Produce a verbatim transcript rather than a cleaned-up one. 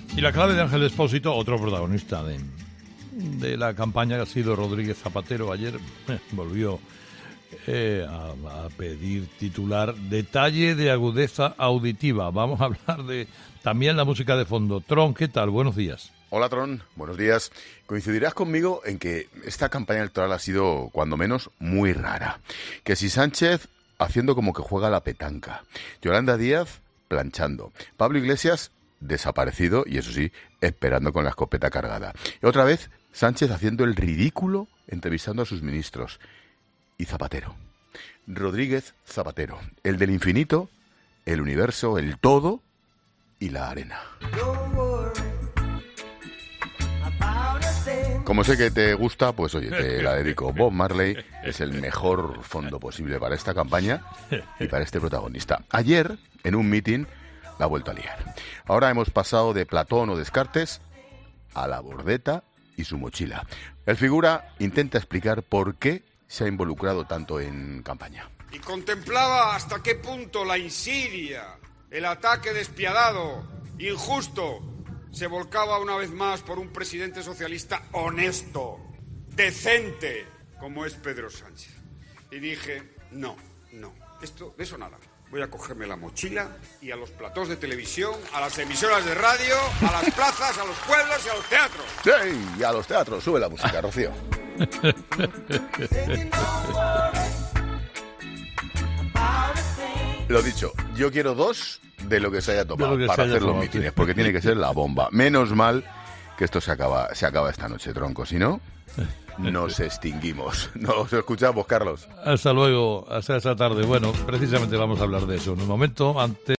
Y la clave de Ángel Expósito, otro protagonista de, de la campaña, que ha sido Rodríguez Zapatero. Ayer eh, volvió eh, a, a pedir titular detalle de agudeza auditiva. Vamos a hablar de también la música de fondo. Tron, ¿qué tal? Buenos días. Hola, Tron. Buenos días. Coincidirás conmigo en que esta campaña electoral ha sido, cuando menos, muy rara. Que si Sánchez haciendo como que juega la petanca, Yolanda Díaz planchando, Pablo Iglesias desaparecido y, eso sí, esperando con la escopeta cargada. Y otra vez, Sánchez haciendo el ridículo entrevistando a sus ministros. Y Zapatero. Rodríguez Zapatero. El del infinito, el universo, el todo y la arena. Como sé que te gusta, pues oye, te la dedico. Bob Marley es el mejor fondo posible para esta campaña y para este protagonista. Ayer, en un meeting, la ha vuelto a liar. Ahora hemos pasado de Platón o Descartes a la bordeta y su mochila. El figura intenta explicar por qué se ha involucrado tanto en campaña. Y contemplaba hasta qué punto la insidia, el ataque despiadado, injusto, se volcaba una vez más por un presidente socialista honesto, decente, como es Pedro Sánchez. Y dije, no, no, esto, de eso nada. Voy a cogerme la mochila y a los platós de televisión, a las emisoras de radio, a las plazas, a los pueblos y a los teatros. ¡Sí! Y a los teatros. Sube la música, Rocío. Lo dicho, yo quiero dos de lo que se haya tomado para hacer los tomado, mítines, sí. porque tiene que ser la bomba. Menos mal que esto se acaba, se acaba esta noche, tronco. Si no, nos extinguimos. Nos escuchamos, Carlos. Hasta luego, hasta esta tarde. Bueno, precisamente vamos a hablar de eso en un momento. Antes